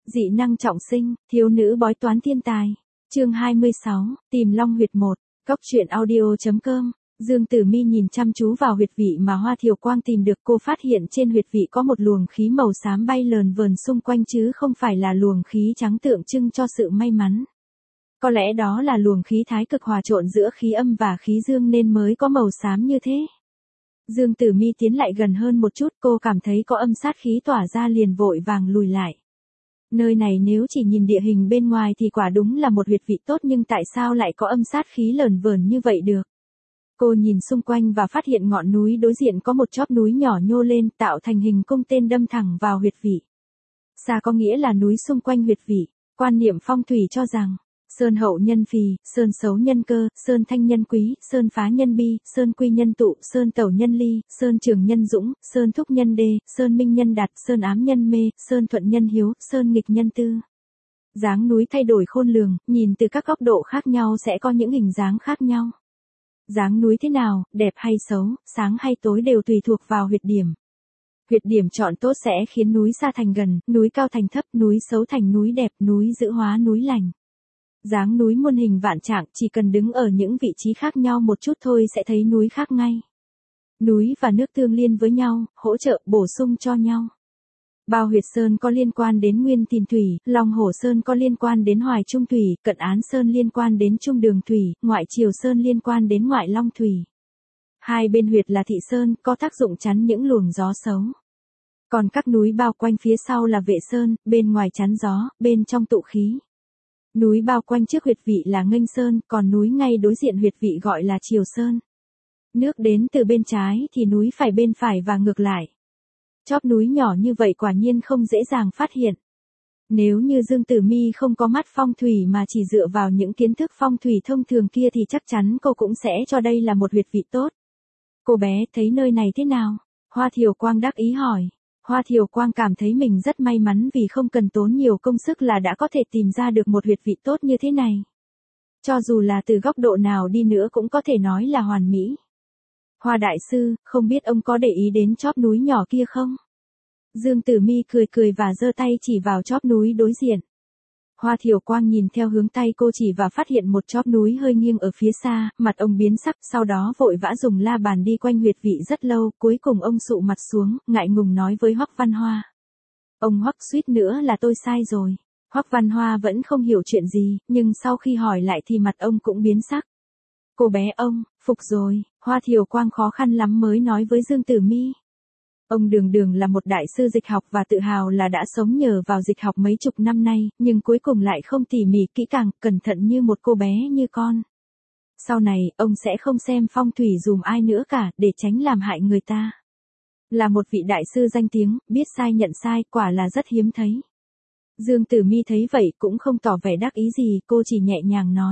Dị năng trọng sinh, thiếu nữ bói toán thiên tài. Chương 26, tìm long huyệt 1. Cốc truyện audio.com. Dương Tử Mi nhìn chăm chú vào huyệt vị mà Hoa Thiều Quang tìm được, cô phát hiện trên huyệt vị có một luồng khí màu xám bay lờn vờn xung quanh chứ không phải là luồng khí trắng tượng trưng cho sự may mắn. Có lẽ đó là luồng khí thái cực hòa trộn giữa khí âm và khí dương nên mới có màu xám như thế. Dương Tử Mi tiến lại gần hơn một chút, cô cảm thấy có âm sát khí tỏa ra liền vội vàng lùi lại. Nơi này nếu chỉ nhìn địa hình bên ngoài thì quả đúng là một huyệt vị tốt, nhưng tại sao lại có âm sát khí lờn vờn như vậy được? Cô nhìn xung quanh và phát hiện ngọn núi đối diện có một chóp núi nhỏ nhô lên tạo thành hình cung tên đâm thẳng vào huyệt vị. Xa có nghĩa là núi xung quanh huyệt vị. Quan niệm phong thủy cho rằng, sơn hậu nhân phì, sơn xấu nhân cơ, sơn thanh nhân quý, sơn phá nhân bi, sơn quy nhân tụ, sơn tẩu nhân ly, sơn trường nhân dũng, sơn thúc nhân đê, sơn minh nhân đạt, sơn ám nhân mê, sơn thuận nhân hiếu, sơn nghịch nhân tư. Dáng núi thay đổi khôn lường, nhìn từ các góc độ khác nhau sẽ có những hình dáng khác nhau. Dáng núi thế nào, đẹp hay xấu, sáng hay tối đều tùy thuộc vào huyệt điểm. Huyệt điểm chọn tốt sẽ khiến núi xa thành gần, núi cao thành thấp, núi xấu thành núi đẹp, núi dữ hóa núi lành. Dáng núi muôn hình vạn trạng, chỉ cần đứng ở những vị trí khác nhau một chút thôi sẽ thấy núi khác ngay. Núi và nước tương liên với nhau, hỗ trợ, bổ sung cho nhau. Bao huyệt sơn có liên quan đến Nguyên Tiền Thủy, Long Hổ Sơn có liên quan đến Hoài Trung Thủy, Cận Án Sơn liên quan đến Trung Đường Thủy, Ngoại Triều Sơn liên quan đến Ngoại Long Thủy. Hai bên huyệt là thị sơn, có tác dụng chắn những luồng gió xấu. Còn các núi bao quanh phía sau là vệ sơn, bên ngoài chắn gió, bên trong tụ khí. Núi bao quanh trước huyệt vị là Nghênh Sơn, còn núi ngay đối diện huyệt vị gọi là Triều Sơn. Nước đến từ bên trái thì núi phải bên phải và ngược lại. Chóp núi nhỏ như vậy quả nhiên không dễ dàng phát hiện. Nếu như Dương Tử Mi không có mắt phong thủy mà chỉ dựa vào những kiến thức phong thủy thông thường kia thì chắc chắn cô cũng sẽ cho đây là một huyệt vị tốt. Cô bé thấy nơi này thế nào? Hoa Thiều Quang đắc ý hỏi. Hoa Thiều Quang cảm thấy mình rất may mắn vì không cần tốn nhiều công sức là đã có thể tìm ra được một huyệt vị tốt như thế này. Cho dù là từ góc độ nào đi nữa cũng có thể nói là hoàn mỹ. Hoa đại sư, không biết ông có để ý đến chóp núi nhỏ kia không? Dương Tử Mi cười cười và giơ tay chỉ vào chóp núi đối diện. Hoa Thiều Quang nhìn theo hướng tay cô chỉ và phát hiện một chóp núi hơi nghiêng ở phía xa, mặt ông biến sắc, sau đó vội vã dùng la bàn đi quanh huyệt vị rất lâu, cuối cùng ông sụ mặt xuống, ngại ngùng nói với Hoắc Văn Hoa. Ông Hoắc, suýt nữa là tôi sai rồi. Hoắc Văn Hoa vẫn không hiểu chuyện gì, nhưng sau khi hỏi lại thì mặt ông cũng biến sắc. Cô bé ông, phục rồi, Hoa Thiều Quang khó khăn lắm mới nói với Dương Tử Mi. Ông đường đường là một đại sư dịch học và tự hào là đã sống nhờ vào dịch học mấy chục năm nay, nhưng cuối cùng lại không tỉ mỉ kỹ càng, cẩn thận như một cô bé như con. Sau này, ông sẽ không xem phong thủy dùm ai nữa cả, để tránh làm hại người ta. Là một vị đại sư danh tiếng, biết sai nhận sai, quả là rất hiếm thấy. Dương Tử Mi thấy vậy cũng không tỏ vẻ đắc ý gì, cô chỉ nhẹ nhàng nói.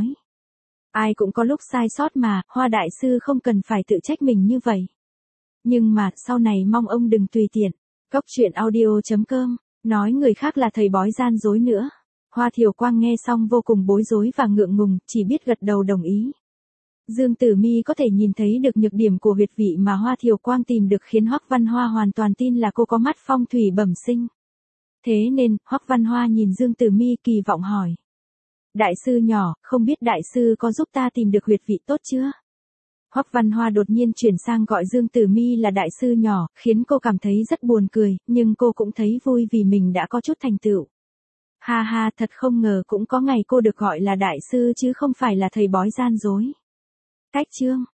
Ai cũng có lúc sai sót mà, Hoa đại sư không cần phải tự trách mình như vậy. Nhưng mà, sau này mong ông đừng tùy tiện. Cốc truyện audio.com, nói người khác là thầy bói gian dối nữa. Hoa Thiều Quang nghe xong vô cùng bối rối và ngượng ngùng, chỉ biết gật đầu đồng ý. Dương Tử Mi có thể nhìn thấy được nhược điểm của huyệt vị mà Hoa Thiều Quang tìm được khiến Hoắc Văn Hoa hoàn toàn tin là cô có mắt phong thủy bẩm sinh. Thế nên, Hoắc Văn Hoa nhìn Dương Tử Mi kỳ vọng hỏi. Đại sư nhỏ, không biết đại sư có giúp ta tìm được huyệt vị tốt chưa? Hoắc Văn Hoa đột nhiên chuyển sang gọi Dương Tử Mi là đại sư nhỏ, khiến cô cảm thấy rất buồn cười, nhưng cô cũng thấy vui vì mình đã có chút thành tựu. Ha ha, thật không ngờ cũng có ngày cô được gọi là đại sư chứ không phải là thầy bói gian dối. Cách chương